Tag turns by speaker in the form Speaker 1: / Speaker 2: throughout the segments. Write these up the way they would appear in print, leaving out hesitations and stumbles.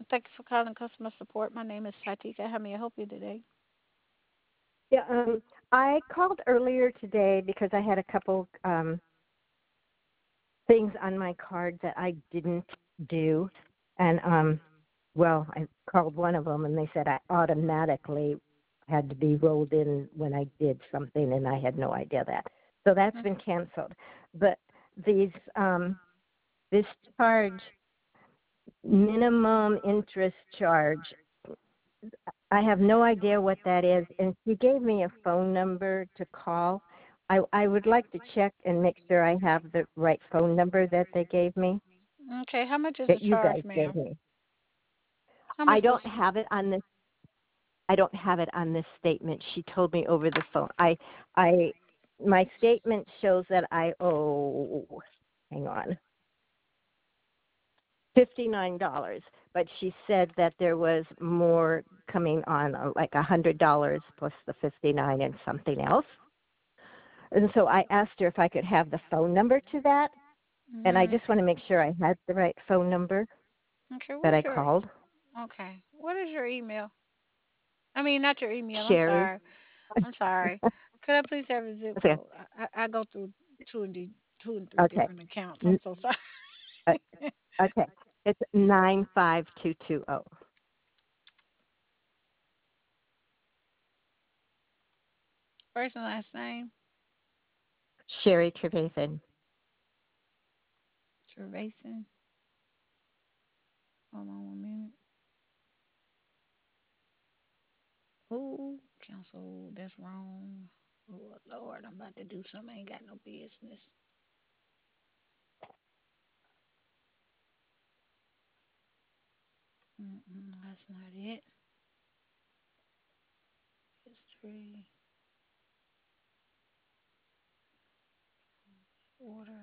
Speaker 1: Thank you for calling customer support. My name is Tatika. How may I help you today?
Speaker 2: Yeah, I called earlier today because I had a couple things on my card that I didn't do, and well, I called one of them and they said I automatically had to be rolled in when I did something, and I had no idea that. So that's been canceled. But these this charge, minimum interest charge, I have no idea what that is, and she gave me a phone number to call. I would like to check and make sure I have the right phone number that they gave me,
Speaker 1: Okay, how much is the
Speaker 2: that you
Speaker 1: charge,
Speaker 2: guys
Speaker 1: ma'am?
Speaker 2: gave me.
Speaker 1: How
Speaker 2: I
Speaker 1: much was?
Speaker 2: don't have it on this. I don't have it on this statement. She told me over the phone. I, my statement shows that I owe. Hang on. $59, but she said that there was more coming on, like $100 plus the 59 and something else. And so I asked her if I could have the phone number to that, and I
Speaker 1: Mhm.
Speaker 2: just want to make sure I had the right phone number
Speaker 1: Okay,
Speaker 2: that I
Speaker 1: what's your?
Speaker 2: called.
Speaker 1: Okay, what is your email? I mean, not your email. I'm
Speaker 2: Sherry.
Speaker 1: sorry. I'm sorry. Could I please have a zip
Speaker 2: Okay.
Speaker 1: code? I go through two and three
Speaker 2: Okay.
Speaker 1: different accounts. I'm
Speaker 2: N-
Speaker 1: so sorry.
Speaker 2: uh, Okay. It's 95220.
Speaker 1: First and last name,
Speaker 2: Sherry Trevathan.
Speaker 1: Trevason. Hold on 1 minute. Ooh, cancel. That's wrong. Oh Lord, I'm about to do something. I ain't got no business. That's not it. History, order.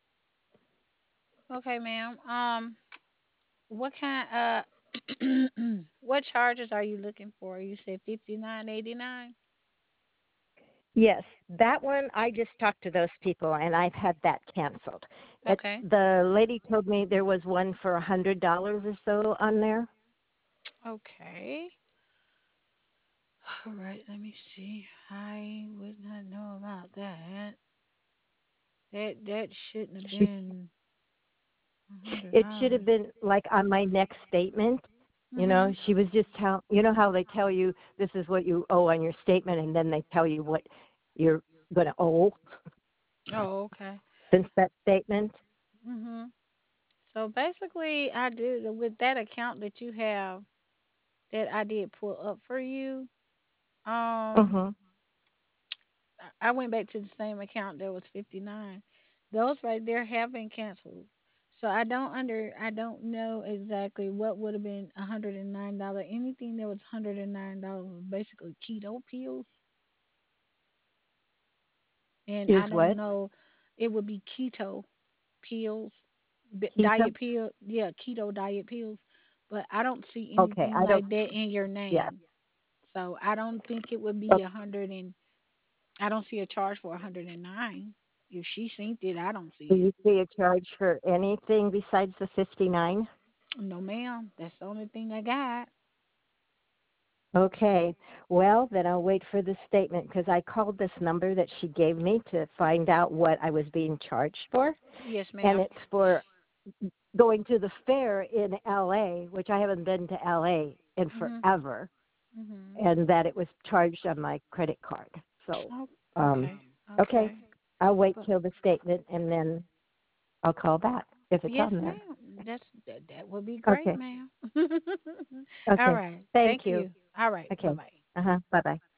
Speaker 1: Okay, ma'am. What kind? What charges are you looking for? You said 59.89.
Speaker 2: Yes, that one, I just talked to those people, and I've had that canceled.
Speaker 1: Okay.
Speaker 2: The lady told me there was one for $100 or so on there.
Speaker 1: Okay. All right. Let me see. I would not know about that. That shouldn't have
Speaker 2: She
Speaker 1: been
Speaker 2: It should have
Speaker 1: $100.
Speaker 2: been like on my next statement.
Speaker 1: Mhm.
Speaker 2: She was just you know how they tell you this is what you owe on your statement, and then they tell you what you're going to owe
Speaker 1: Oh, okay.
Speaker 2: since that statement.
Speaker 1: Mhm. So basically, I did with that account that you have that I did pull up for you. Um,
Speaker 2: Mhm.
Speaker 1: I went back to the same account that was 59. Those right there have been canceled. So I don't know exactly what would have been $109. Anything that was $109 was basically keto pills, and I
Speaker 2: Is
Speaker 1: don't
Speaker 2: what?
Speaker 1: know. It would be keto pills,
Speaker 2: Keto?
Speaker 1: diet pill, yeah, keto diet pills. But I don't see
Speaker 2: Okay,
Speaker 1: anything
Speaker 2: I don't.
Speaker 1: like that in your
Speaker 2: Yeah.
Speaker 1: name. So I don't think it would be
Speaker 2: Okay.
Speaker 1: 100 and I don't see a charge for 109. If she synced it, I don't
Speaker 2: Do
Speaker 1: see it.
Speaker 2: you see a charge for anything besides the 59?
Speaker 1: No, ma'am. That's the only thing I got.
Speaker 2: Okay. Well, then I'll wait for the statement because I called this number that she gave me to find out what I was being charged for,
Speaker 1: Yes,
Speaker 2: and
Speaker 1: ma'am.
Speaker 2: it's for going to the fair in LA, which I haven't been to LA in
Speaker 1: Mhm.
Speaker 2: forever,
Speaker 1: Mhm.
Speaker 2: and that it was charged on my credit card. So,
Speaker 1: Oh,
Speaker 2: um,
Speaker 1: okay.
Speaker 2: okay,
Speaker 1: Okay.
Speaker 2: I'll wait
Speaker 1: But
Speaker 2: till the statement and then I'll call back if it's
Speaker 1: yes,
Speaker 2: on there.
Speaker 1: ma'am. That would be great,
Speaker 2: Okay,
Speaker 1: ma'am. All
Speaker 2: okay.
Speaker 1: right.
Speaker 2: Thank
Speaker 1: Thank
Speaker 2: you.
Speaker 1: you. All right. Bye
Speaker 2: Okay.
Speaker 1: bye.
Speaker 2: Bye bye.